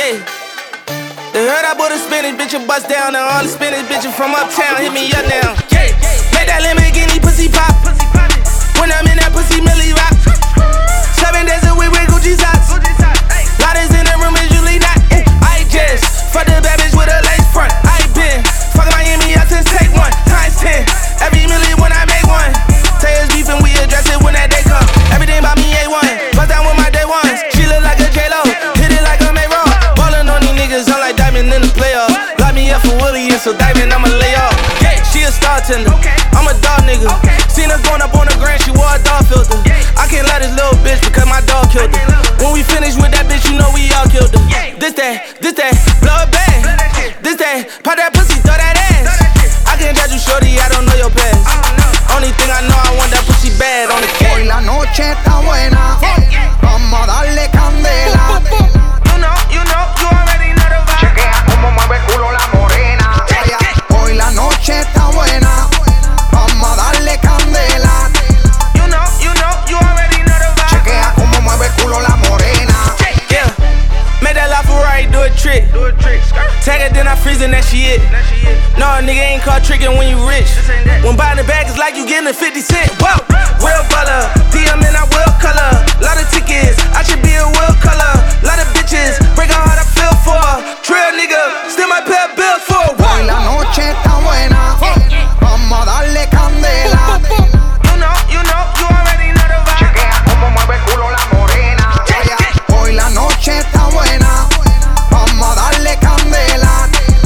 Yeah. They heard I bought a Spanish bitch and bust down, and all the Spanish bitches from uptown hit me up now. Yeah. Make that Lamborghini pussy pop. When I'm in that pussy, Millie rock. 7 days a week with Gucci socks. Loudest in the room is usually not. I just fuck the bad bitch with a lace front. I been fucking Miami up since take one. Times 10. Every million when I make one. Tails beef and we address it when that day come. Everything about me A1. Bust down with my day ones. She look like a J-Lo. Hit it like a May-Ro. Ballin' on these niggas, I'm like Diamond in the playoff. Lock me up for Willie and so Diamond I'ma lay off. Yeah, she a star tender. I'm a dog nigga. Seen her going up on the grand, she wore a dog filter. I can't let this little bitch because my dog killed her. When we finish with that bitch, you know we all killed her. This that, blow it back. This that, pop that pussy, throw that ass. I can't judge you, shorty, I don't know your past. Only thing I know, I want that pussy bad on the cat. Hoy la noche está buena, vamos a darle candela. You already know the vibe. Chequea cómo mueve el culo la morena. Hoy la noche está buena, vamos a darle candela. You already know the vibe. Chequea cómo mueve el culo la morena. Yeah, make that LaFerrari do a trick. Tag it, then I freeze and that she it. No, nigga ain't caught tricking when you rich. When buying the bag, it's like you getting a 50 cent. Whoa, real butter, DM and I will color. Lot of tickets, I should be a will color. Lot of bitches, break her heart, I feel for her. Trail nigga, still my pay bills for her. Hoy la noche está buena, vamos a darle candela. You already know the vibe. Chequea cómo mueve el culo la morena. Hoy la noche está buena, vamos a darle candela.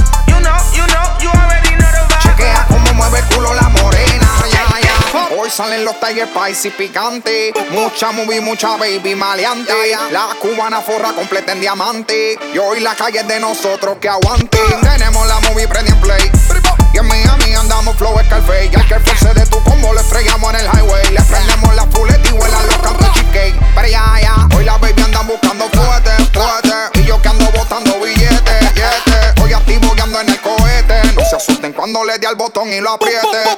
You already know the vibe. Chequea cómo mueve el culo la morena. Hoy salen los Tiger Spicy picantes. Mucha movie, mucha baby maleante. La cubana forra completa en diamante. Y hoy la calle es de nosotros que aguante. Tenemos la movie prendida en play. Y en Miami andamos flow Scarface. Y al que force de tu combo le estrellamos en el highway. Le prendemos la fulet y vuelan los cantos cheesecake. Pero ya, hoy la baby andan buscando fuerte. Y yo que ando botando billetes. Hoy activo que ando en el cohete. No se asusten cuando le dé al botón y lo apriete.